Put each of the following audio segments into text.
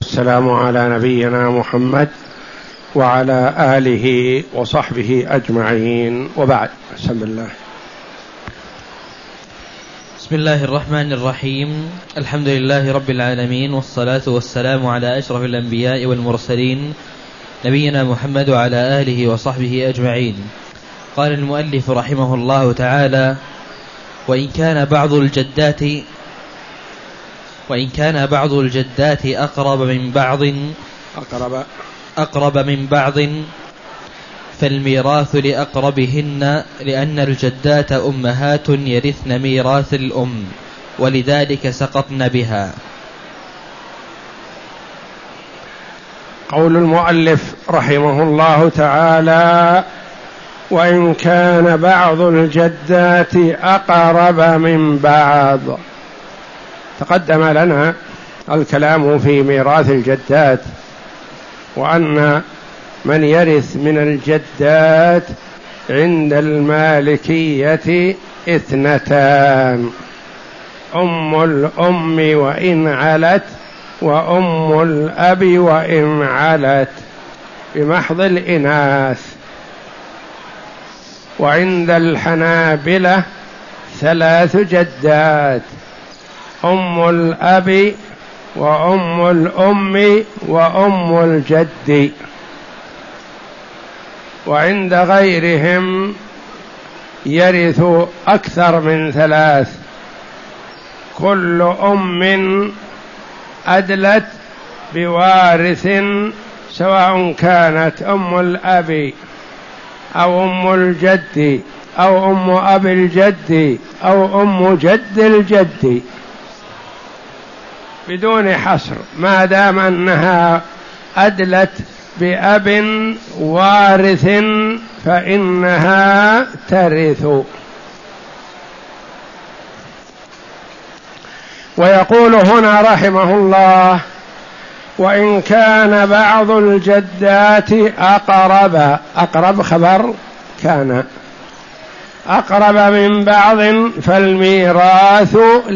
والسلام على نبينا محمد وعلى آله وصحبه أجمعين، وبعد. بسم الله. بسم الله الرحمن الرحيم. الحمد لله رب العالمين، والصلاة والسلام على أشرف الأنبياء والمرسلين نبينا محمد وعلى آله وصحبه أجمعين. قال المؤلف رحمه الله تعالى: وإن كان بعض الجدات أقرب من بعض فالميراث لأقربهن، لأن الجدات أمهات يرثن ميراث الأم، ولذلك سقطن بها. قول المؤلف رحمه الله تعالى: وإن كان بعض الجدات أقرب من بعض. تقدم لنا الكلام في ميراث الجدات، وأن من يرث من الجدات عند المالكية اثنتان: أم الأم وإن علت، وأم الأب وإن علت، بمحض الإناث. وعند الحنابلة 3 جدات: أم الأب وأم الأم وأم الجد. وعند غيرهم يرث أكثر من 3: كل أم أدلت بوارث، سواء كانت أم الأب أو أم الجد أو أم أب الجد أو أم جد الجد، بدون حصر، ما دام أنها أدلت بأب وارث فإنها ترث. ويقول هنا رحمه الله: وإن كان بعض الجدات أقرب خبر كان أقرب من بعض فالميراث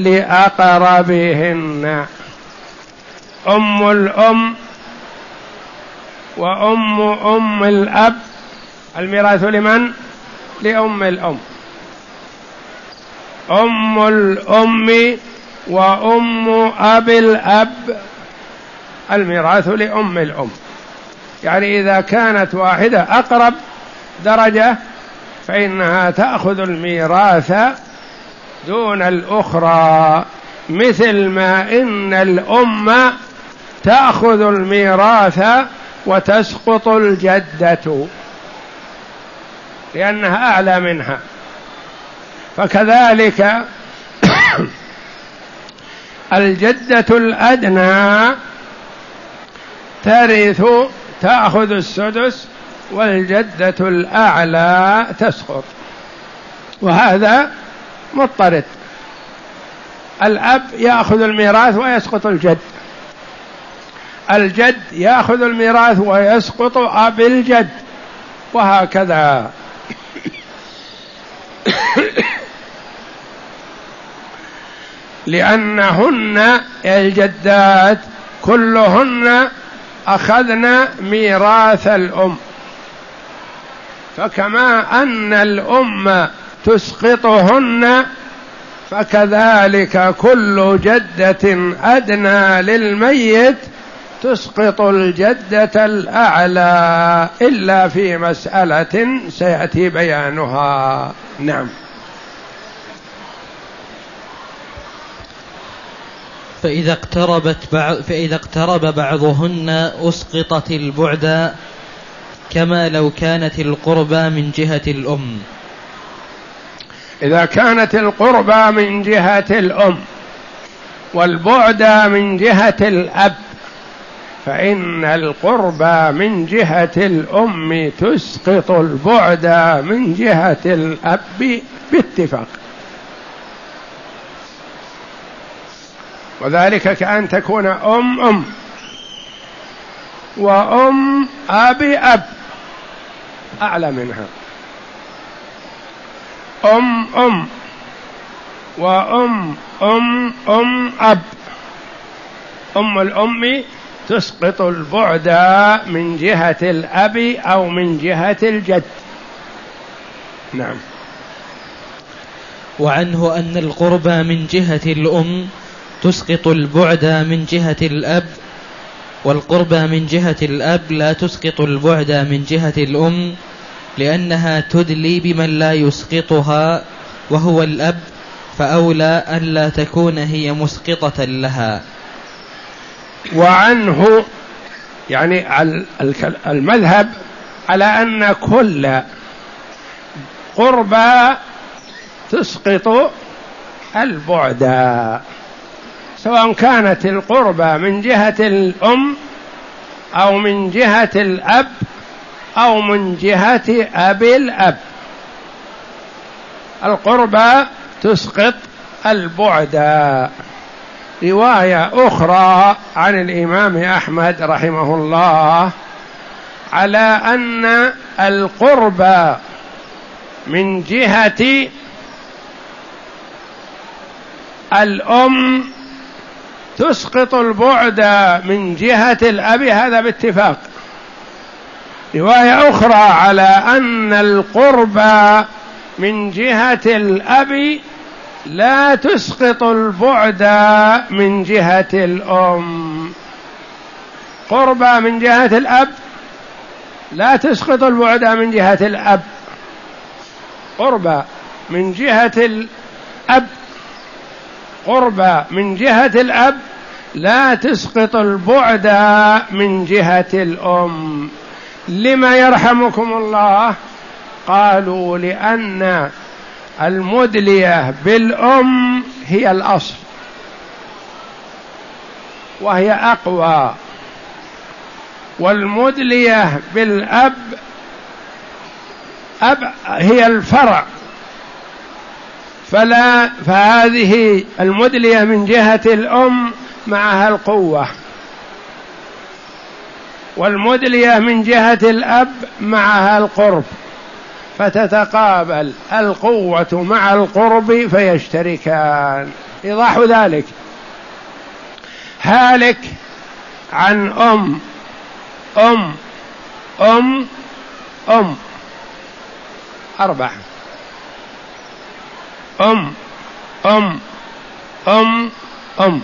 لأقربهن. أم الأم وأم الأب، الميراث لمن؟ لأم الأم. أم الأم وأم أب الأب، الميراث لأم الأم. يعني إذا كانت واحدة أقرب درجة فإنها تأخذ الميراث دون الأخرى، مثل ما إن الأم تأخذ الميراث وتسقط الجدة لأنها أعلى منها، فكذلك الجدة الأدنى تأخذ السدس، والجدة الأعلى تسقط. وهذا مضطرد، الأب يأخذ الميراث ويسقط الجد، الجد يأخذ الميراث ويسقط أب الجد، وهكذا. لأنهن الجدات كلهن أخذن ميراث الأم، فكما أن الأم تسقطهن فكذلك كل جدة أدنى للميت تسقط الجدة الأعلى، إلا في مسألة سيأتي بيانها. نعم. فإذا اقترب بعضهن أسقطت البعد، كما لو كانت القربى من جهة الأم. إذا كانت القربى من جهة الأم والبعد من جهة الأب، فإن القربى من جهة الأم تسقط البعد من جهة الأب باتفاق. وذلك كأن تكون أم وأم أب أعلى منها، أم وأم أب، أم الأم تسقط البعد من جهة الأب أو من جهة الجد. نعم. وعنه أن القرب من جهة الأم تسقط البعد من جهة الأب، والقرب من جهة الأب لا تسقط البعد من جهة الأم، لأنها تدلي بمن لا يسقطها وهو الأب، فأولى أن لا تكون هي مسقطة لها. وعنه يعني المذهب على أن كل قربى تسقط البعد، سواء كانت القربى من جهة الأم أو من جهة الأب أو من جهة أبي الأب، القربى تسقط البعد. رواية أخرى عن الإمام أحمد رحمه الله على أن القربى من جهة الأم تسقط البعد من جهة الأب، هذا باتفاق. رواية أخرى على أن القربى من جهة الأب لا تسقط البعد من جهة الأم. قربى من جهة الأب لا تسقط البعد من جهة الأب، قربى من جهة الأب، قربى من جهة الأب لا تسقط البعد من جهة الأم. لما يرحمكم الله؟ قالوا لأن المدلية بالأم هي الأصل وهي أقوى، والمدلية بالأب هي الفرع، فهذه المدلية من جهة الأم معها القوة، والمدلية من جهة الأب معها القرب، فتتقابل القوة مع القرب فيشتركان. إيضاح ذلك: هالك عن أم أم أم أم 4، أم أم أم أم.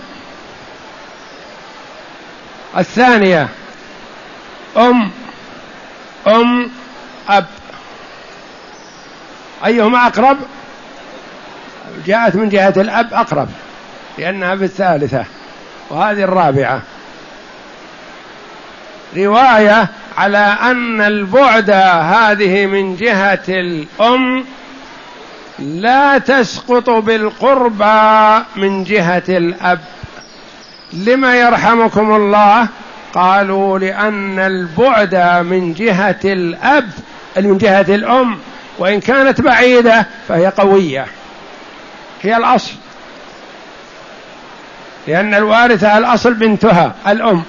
الثانية أم أم أب، أيهما أقرب؟ جاءت من جهة الأب أقرب لأنها في الثالثة، وهذه الرابعة. رواية على أن البعد هذه من جهة الأم لا تسقط بالقربى من جهة الأب. لما يرحمكم الله؟ قالوا لأن البعد من جهة الأب من جهة الأم وإن كانت بعيدة فهي قوية، هي الأصل، لأن الوارثة الأصل بنتها الأم،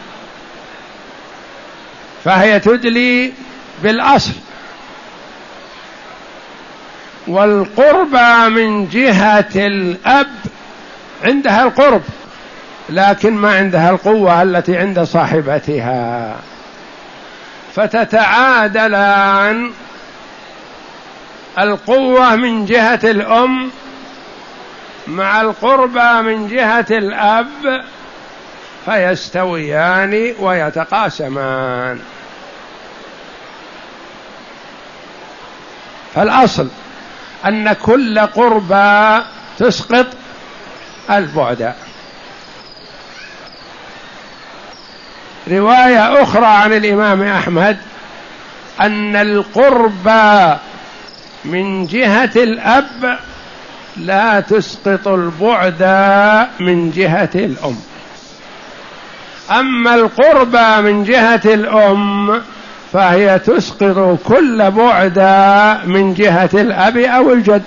فهي تدلي بالأصل. والقربى من جهة الأب عندها القرب لكن ما عندها القوة التي عند صاحبتها، فتتعادلان القوة من جهة الأم مع القربى من جهة الأب فيستويان ويتقاسمان. فالأصل أن كل قربى تسقط البعد. رواية أخرى عن الإمام أحمد أن القربى من جهة الأب لا تسقط البعد من جهة الأم، أما القربى من جهة الأم فهي تسقط كل بعد من جهة الأب أو الجد،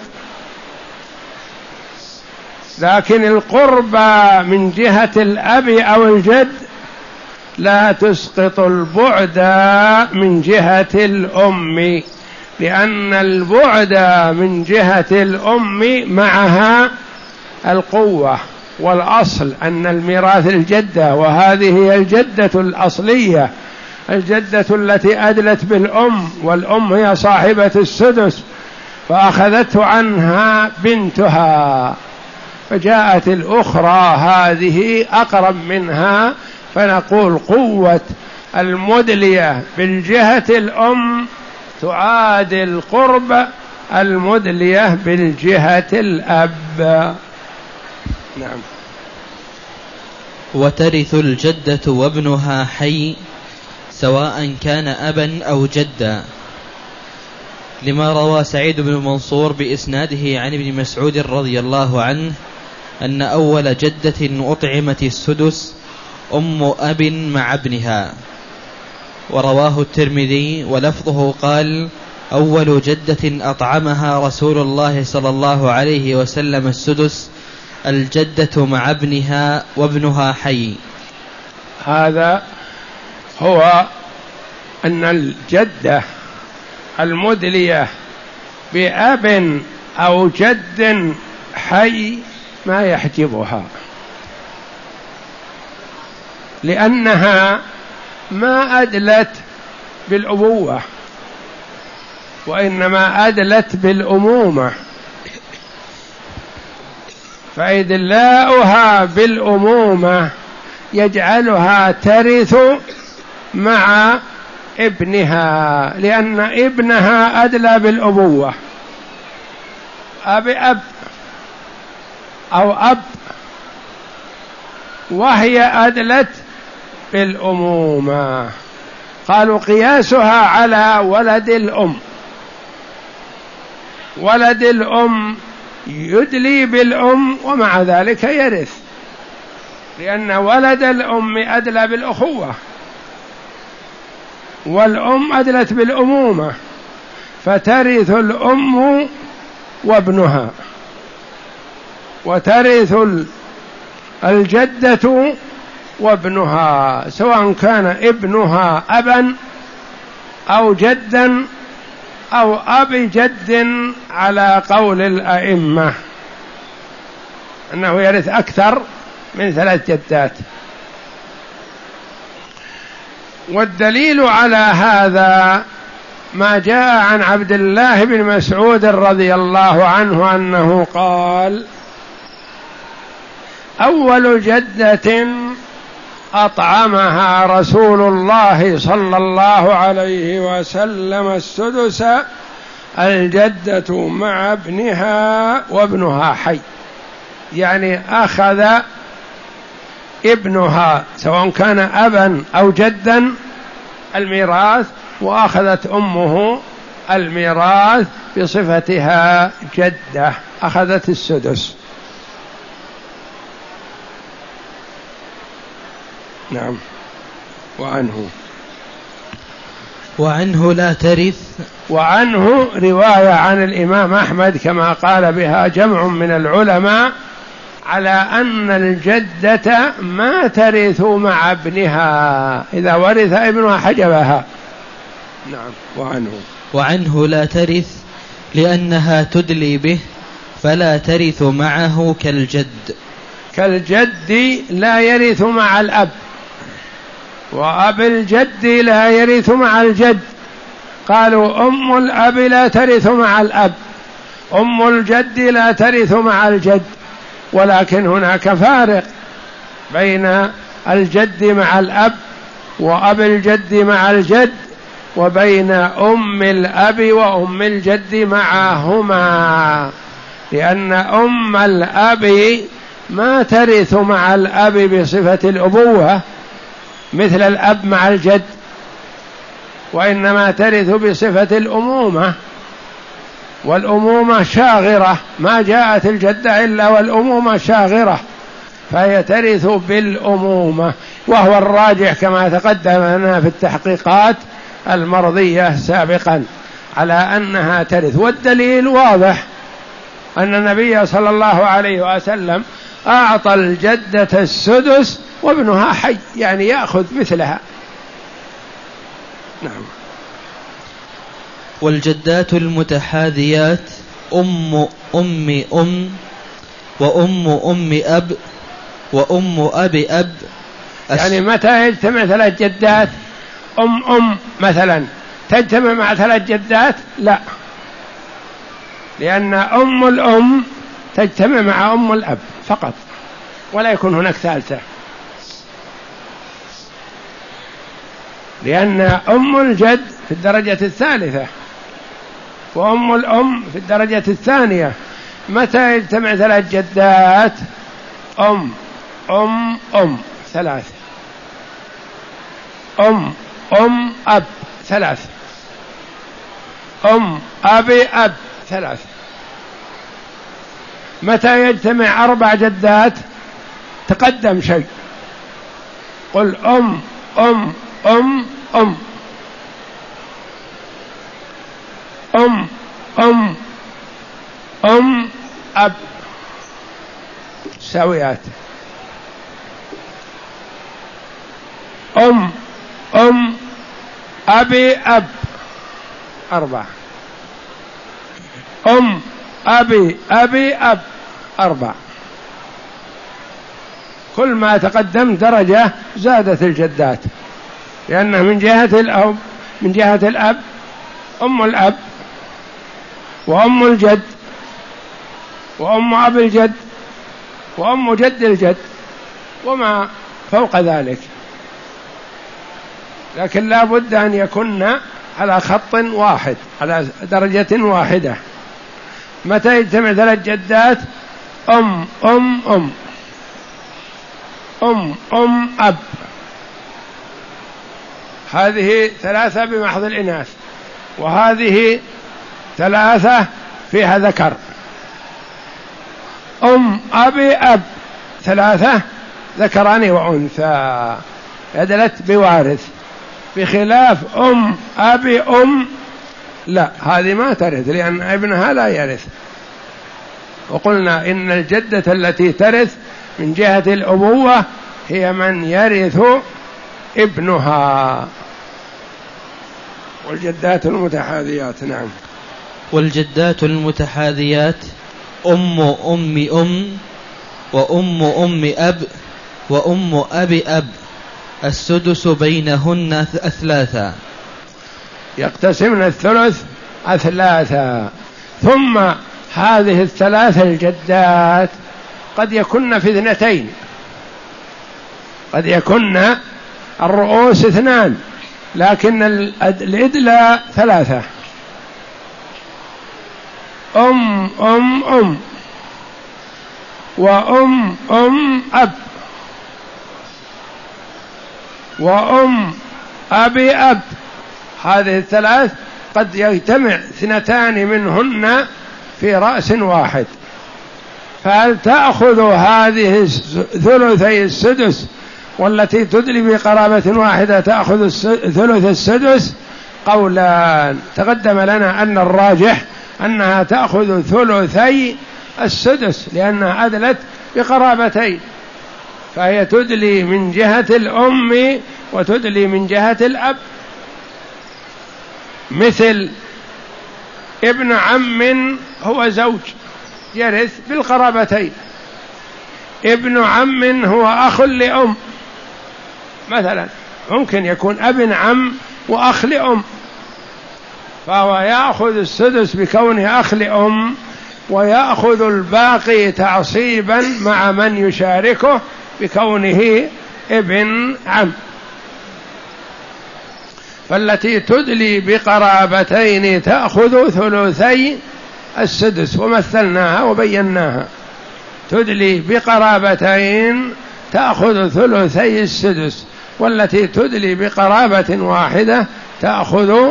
لكن القربى من جهة الأب أو الجد لا تسقط البعد من جهة الأم، لأن البعد من جهة الأم معها القوة والأصل أن الميراث الجدة، وهذه هي الجدة الأصلية، الجدة التي أدلت بالأم، والأم هي صاحبة السدس، فأخذته عنها بنتها، فجاءت الأخرى هذه أقرب منها، فنقول قوة المدلية بالجهة الأم تعادل قرب المدلية بالجهة الأب. نعم. وترث الجدة وابنها حي سواء كان أبا أو جدا، لما روى سعيد بن منصور بإسناده عن ابن مسعود رضي الله عنه أن أول جدة أطعمت السدس أم أب مع ابنها. ورواه الترمذي ولفظه قال: أول جدة أطعمها رسول الله صلى الله عليه وسلم السدس الجدة مع ابنها وابنها حي. هذا هو أن الجدة المدلية بأب أو جد حي ما يحجبها، لأنها ما أدلت بالأبوة، وإنما أدلت بالأمومة، فإدلاؤها بالأمومة يجعلها ترث مع ابنها، لأن ابنها أدلى بالأبوة، أب أو أب، وهي أدلت بالأمومة. قالوا قياسها على ولد الأم، ولد الأم يدلي بالأم ومع ذلك يرث، لأن ولد الأم أدلى بالأخوة، والأم أدلت بالأمومة، فترث الأم وابنها، وترث الجدة وابنها، سواء كان ابنها أبا أو جدا أو أب جد، على قول الأئمة أنه يرث أكثر من 3 جدات. والدليل على هذا ما جاء عن عبد الله بن مسعود رضي الله عنه أنه قال: أول جدة أطعمها رسول الله صلى الله عليه وسلم السدس الجدة مع ابنها وابنها حي، يعني أخذ ابنها سواء كان أبا أو جدا الميراث، وأخذت أمه الميراث بصفتها جدة، أخذت السدس. نعم. وعنه لا ترث. وعنه رواية عن الإمام أحمد كما قال بها جمع من العلماء على أن الجدة ما ترث مع ابنها، إذا ورث ابنها حجبها. نعم. وعنه لا ترث لأنها تدلي به فلا ترث معه كالجد لا يرث مع الأب، وأب الجد لا يرث مع الجد. قالوا أم الأب لا ترث مع الأب، أم الجد لا ترث مع الجد، ولكن هناك فارق بين الجد مع الأب وأب الجد مع الجد، وبين أم الأب وأم الجد معهما، لأن أم الأب ما ترث مع الأب بصفة الأبوة مثل الأب مع الجد، وإنما ترث بصفة الأمومة، والأمومة شاغرة، ما جاءت الجدة إلا والأمومة شاغرة، فهي ترث بالأمومة، وهو الراجح كما تقدم لنا في التحقيقات المرضية سابقا على أنها ترث. والدليل واضح أن النبي صلى الله عليه وسلم أعطى الجدة السدس وابنها حي، يعني يأخذ مثلها. نعم. والجدات المتحاذيات أم وأم أب وأم أبي أب. يعني متى يجتمع 3 جدات؟ مثلا تجتمع مع 3 جدات؟ لا، لأن أم الأم تجتمع مع أم الأب فقط، ولا يكون هناك ثالثة، لأن أم الجد في الدرجة الثالثة وأم الأم في الدرجة الثانية. متى يجتمع 3 جدات؟ أم 3، أم أب 3، أم أبي أب 3. متى يجتمع 4 جدات؟ تقدم شيء، قل أم أب سويات، أم أبي أب 4، أم أبي أب 4. كل ما تقدم درجة زادت الجدات، لأنه من جهة الأب أم الأب وأم الجد وأم أبي الجد وأم جد الجد وما فوق ذلك، لكن لا بد أن يكون على خط واحد، على درجة واحدة. متى يجتمع 3 جدات؟ أم أب، هذه 3 بمحض الإناث، وهذه 3 فيها ذكر. أم أبي أب 3 ذكران وأنثى، أدلت بوارث، بخلاف أم أبي لا، هذه ما ترث لأن ابنها لا يرث. وقلنا إن الجدة التي ترث من جهة الأبوة هي من يرث ابنها. والجدات المتحاذيات، نعم. والجدات المتحاذيات أم وأم أب وأم أبي أب، السدس بينهن 3. يقتسمن الثلث 3. ثم هذه 3 الجدات قد يكن في 2، قد يكن الرؤوس 2، لكن الإدلى 3. أم وأم أب وأم أبي أب، هذه 3 قد يجتمع 2 منهن في رأس واحد. فهل تأخذ هذه ثلثي السدس والتي تدلي بقرابة واحدة تأخذ ثلث السدس؟ قولان. تقدم لنا أن الراجح أنها تأخذ ثلثي السدس لأنها أدلت بقرابتين، فهي تدلي من جهة الأم وتدلي من جهة الأب. مثل ابن عم هو زوج يرث بالقرابتين، ابن عم هو أخ لأم مثلا، ممكن يكون ابن عم وأخ لأم، فهو يأخذ السدس بكونه أخ لأم، ويأخذ الباقي تعصيبا مع من يشاركه بكونه ابن عم. فالتي تدلي بقرابتين تأخذ ثلثي السدس، ومثلناها وبيناها. تدلي بقرابتين تأخذ ثلثي السدس، والتي تدلي بقرابة واحدة تأخذ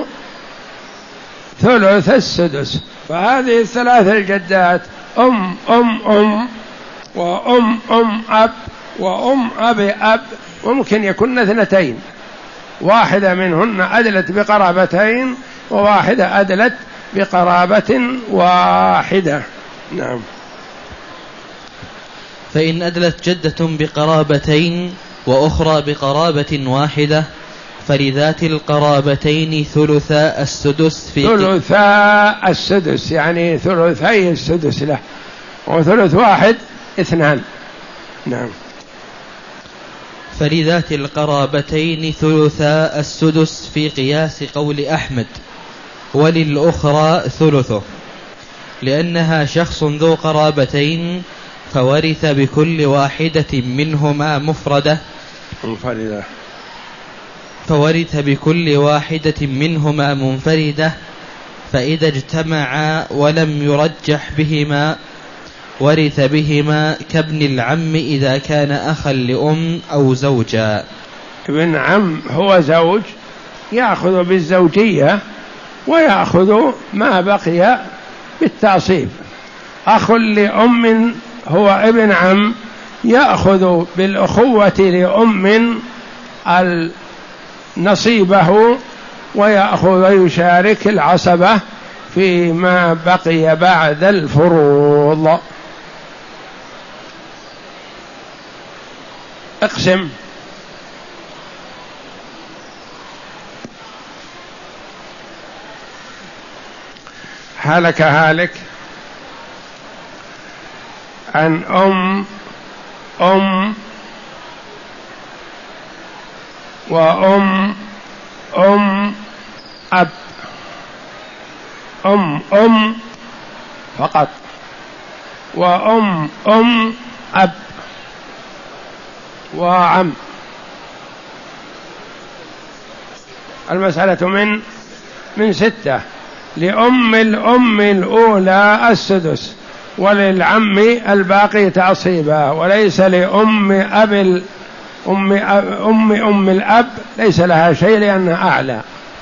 ثلث السدس. فهذه 3 الجدات أم وأم أب وأم أبي أب ممكن يكون 2، واحدة منهن أدلت بقرابتين وواحدة أدلت بقرابة واحدة. نعم. فإن أدلت جدة بقرابتين وأخرى بقرابة واحدة فلذات القرابتين ثلثا السدس في ثلثا السدس، يعني ثلثي السدس له، وثلث واحد 2. نعم. فلذات القرابتين ثلثا السدس في قياس قول أحمد، وللأخرى ثلثه، لأنها شخص ذو قرابتين فورث بكل واحدة منهما مفردة، فورث بكل واحدة منهما منفردة، فإذا اجتمعا ولم يرجح بهما ورث بهما كابن العم إذا كان أخا لأم أو زوجا. ابن عم هو زوج يأخذ بالزوجية ويأخذ ما بقي بالتعصيب. أخ لأم هو ابن عم يأخذ بالأخوة لأم نصيبه ويأخذ ويشارك العصبة فيما بقي بعد الفروض. اقسم. هلك هالك عن وأم أب، أم فقط، وأم أب، وعم. المسألة من 6. لأم الأم الأولى السدس، وللعم الباقي تعصيبا، وليس لأم أب أم الأب ليس لها شيء لأنها أعلى.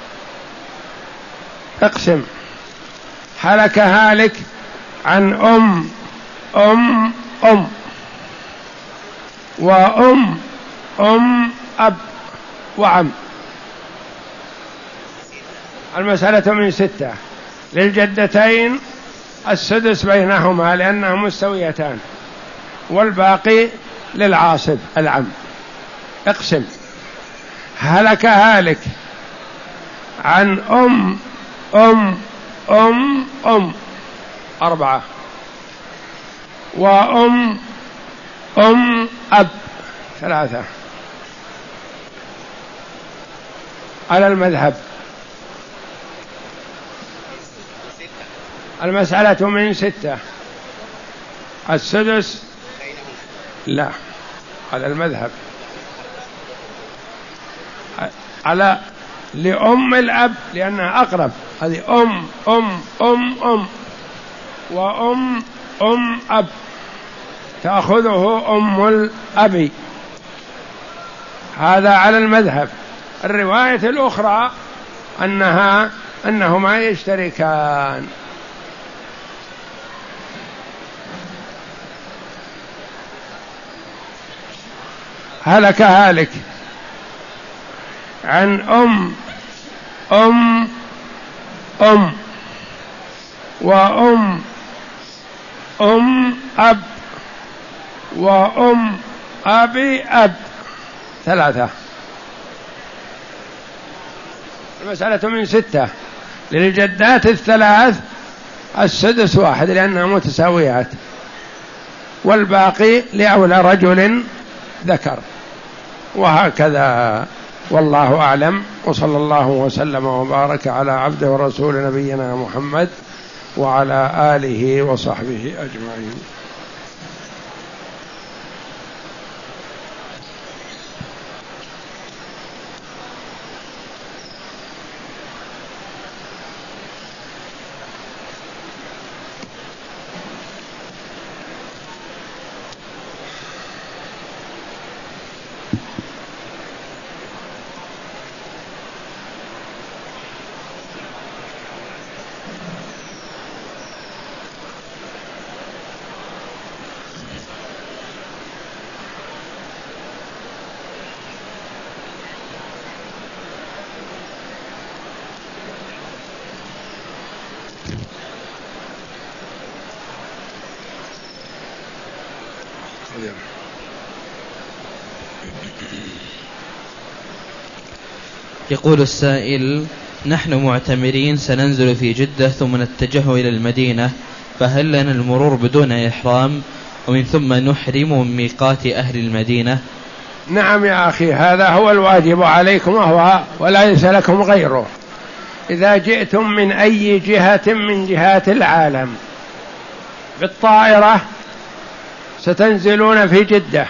اقسم. هلك هالك عن أم وأم أب وعم. المسألة من 6. للجدتين السدس بينهما لأنهما مستويتان، والباقي للعاصب العم. اقسم. هلك هالك عن أم 4، وأم أب 3 على المذهب. المسألة من 6. السدس لا على المذهب، على لأم الأب لأنها أقرب. هذه أم وأم أب تأخذه أم الأب. هذا على المذهب. الرواية الأخرى أنهما يشتركان. هلك هالك عن أم وأم أب وأم أبي أب 3. المسألة من 6. للجدات الثلاث السدس 1 لأنها متساويات، والباقي لأولى رجل ذكر، وهكذا. والله أعلم، وصلى الله وسلم وبارك على عبده ورسول نبينا محمد وعلى آله وصحبه أجمعين. يقول السائل: نحن معتمرين سننزل في جدة ثم نتجه إلى المدينة، فهل لنا المرور بدون إحرام ومن ثم نحرم من ميقات أهل المدينة؟ نعم يا أخي، هذا هو الواجب عليكم وليس لكم غيره. إذا جئتم من أي جهة من جهات العالم بالطائرة ستنزلون في جدة،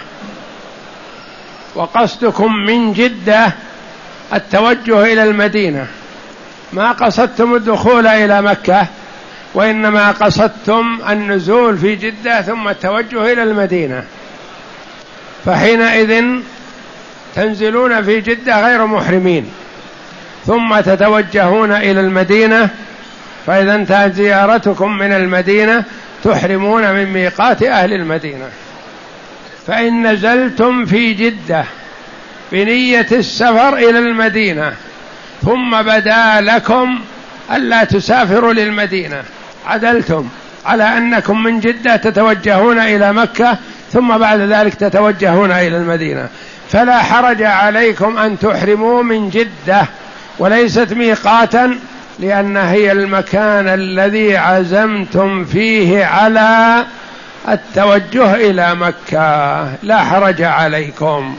وقصدكم من جدة التوجه إلى المدينة، ما قصدتم الدخول إلى مكة، وإنما قصدتم النزول في جدة ثم التوجه إلى المدينة، فحينئذ تنزلون في جدة غير محرمين ثم تتوجهون إلى المدينة، فإذا انتهت زيارتكم من المدينة تحرمون من ميقات أهل المدينة. فإن نزلتم في جدة بنية السفر إلى المدينة ثم بدا لكم ألا تسافروا للمدينة، عدلتم على أنكم من جدة تتوجهون إلى مكة ثم بعد ذلك تتوجهون إلى المدينة، فلا حرج عليكم أن تحرموا من جدة، وليست ميقاتا، لأن هي المكان الذي عزمتم فيه على التوجه إلى مكة، لا حرج عليكم.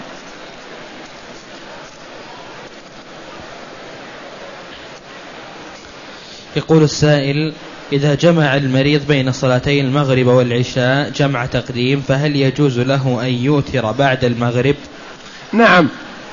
يقول السائل: إذا جمع المريض بين صلاتي المغرب والعشاء جمع تقديم، فهل يجوز له أن يوتر بعد المغرب؟ نعم،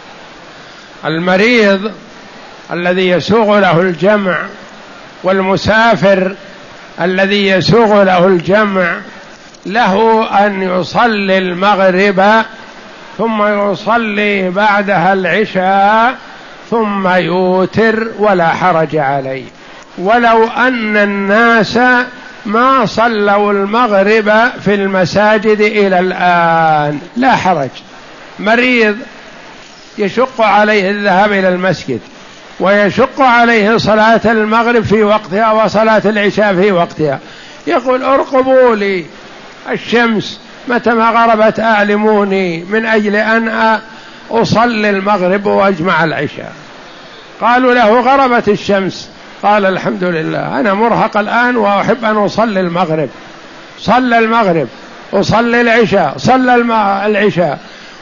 المريض الذي يسوغ له الجمع والمسافر الذي يسوغ له الجمع له أن يصلي المغرب ثم يصلي بعدها العشاء ثم يوتر ولا حرج عليه، ولو أن الناس ما صلوا المغرب في المساجد إلى الآن لا حرج. مريض يشق عليه الذهاب إلى المسجد ويشق عليه صلاة المغرب في وقتها وصلاة العشاء في وقتها، يقول: ارقبوا لي الشمس متى ما غربت أعلموني من أجل أن أصلي المغرب وأجمع العشاء. قالوا له: غربت الشمس، قال: الحمد لله، أنا مرهق الآن وأحب أن أصلي المغرب. صلى المغرب وصلي العشاء، صلى العشاء،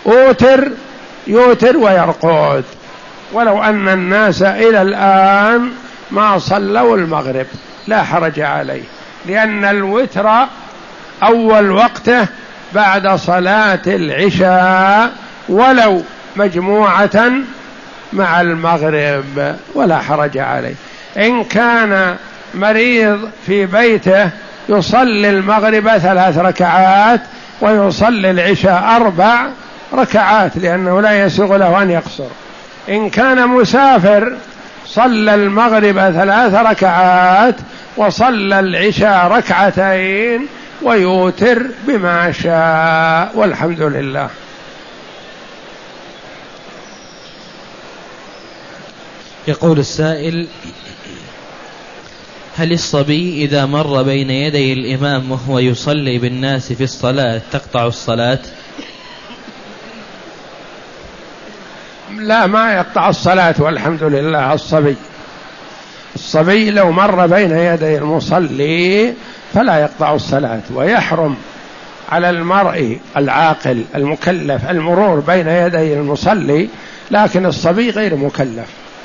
يوتر ويرقد، ولو أن الناس إلى الآن ما صلوا المغرب لا حرج عليه، لأن الوتر أول وقته بعد صلاة العشاء ولو مجموعة مع المغرب ولا حرج عليه. إن كان مريض في بيته يصلي المغرب 3 ركعات ويصلي العشاء 4 ركعات لأنه لا يسوغ له أن يقصر. إن كان مسافر صلى المغرب 3 ركعات وصلى العشاء 2 ركعتين ويوتر بما شاء، والحمد لله. يقول السائل: هل الصبي إذا مر بين يدي الإمام وهو يصلي بالناس في الصلاة تقطع الصلاة؟ لا، ما يقطع الصلاة والحمد لله. الصبي لو مر بين يدي المصلي فلا يقطع الصلاة، ويحرم على المرء العاقل المكلف المرور بين يدي المصلي، لكن الصبي غير مكلف.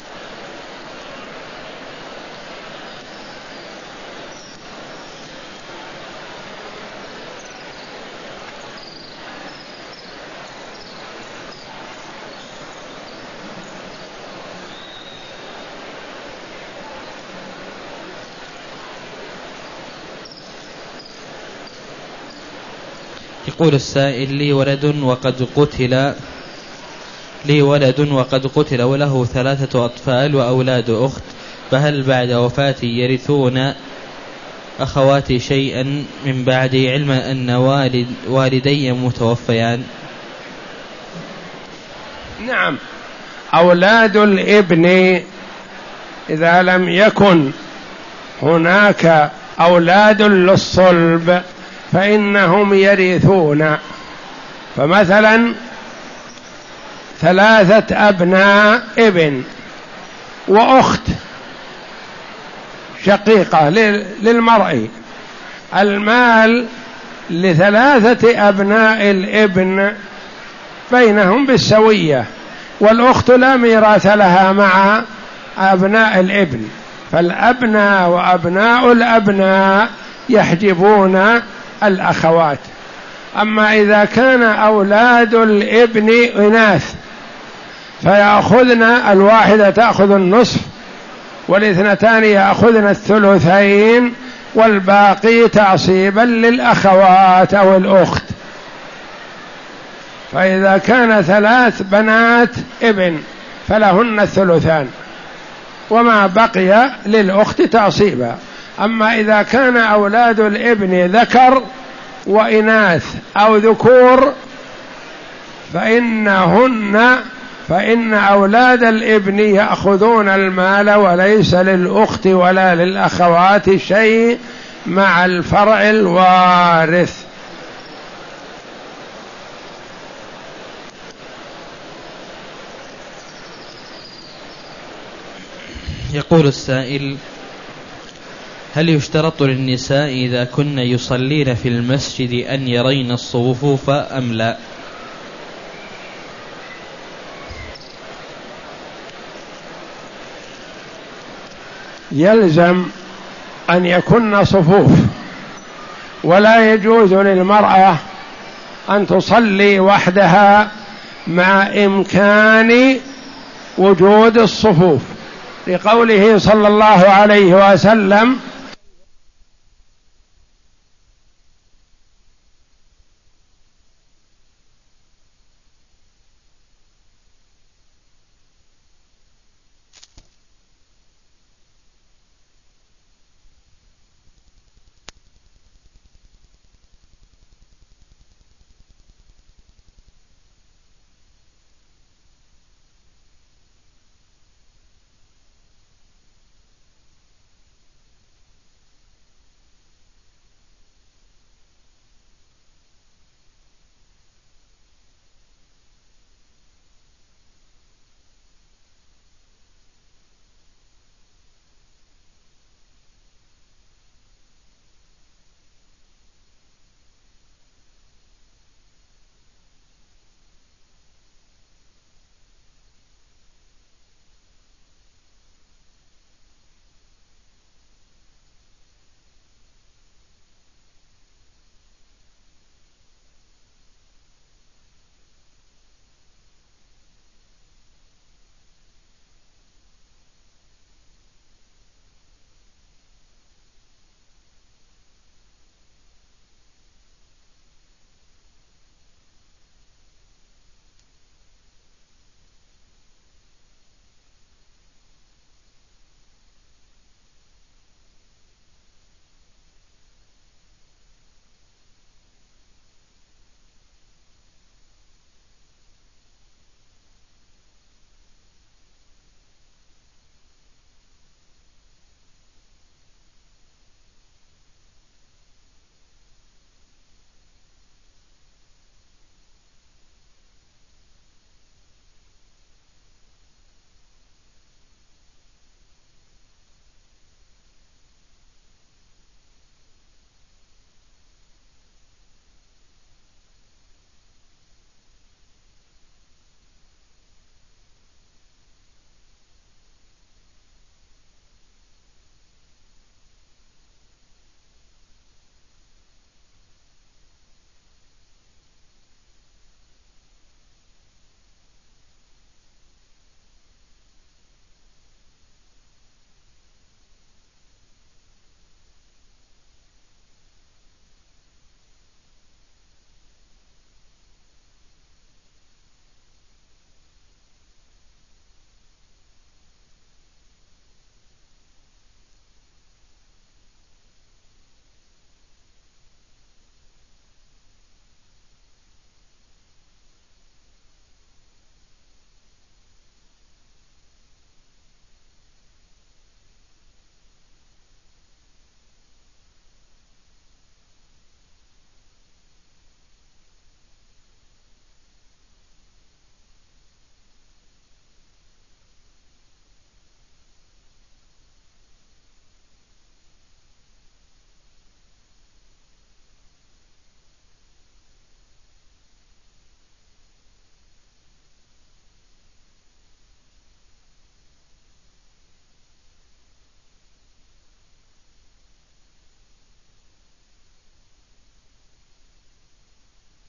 يقول السائل: لي ولد وقد قتل وله 3 أطفال وأولاد أخت، فهل بعد وفاتي يرثون أخواتي شيئا من بعدي، علما أن والدي متوفيان؟ نعم، أولاد الابن إذا لم يكن هناك أولاد للصلب فإنهم يرثون. فمثلا 3 أبناء ابن وأخت شقيقة للمرء، المال ل3 أبناء الابن بينهم بالسوية، والأخت لا ميراث لها مع أبناء الابن، فالأبناء وأبناء الأبناء يحجبون الأخوات. أما إذا كان أولاد الابن إناث فيأخذن، الواحدة تأخذ النصف والاثنتان يأخذن الثلثين والباقي تعصيبا للأخوات أو الأخت. فإذا كان 3 بنات ابن فلهن الثلثان وما بقي للأخت تعصيبا. أما إذا كان أولاد الابن ذكر وإناث أو ذكور فإن أولاد الابن يأخذون المال وليس للأخت ولا للأخوات شيء مع الفرع الوارث. يقول السائل: هل يشترط للنساء إذا كن يصلين في المسجد أن يرين الصفوف أم لا؟ يلزم أن يكن صفوف، ولا يجوز للمرأة أن تصلي وحدها مع إمكان وجود الصفوف، لقوله صلى الله عليه وسلم: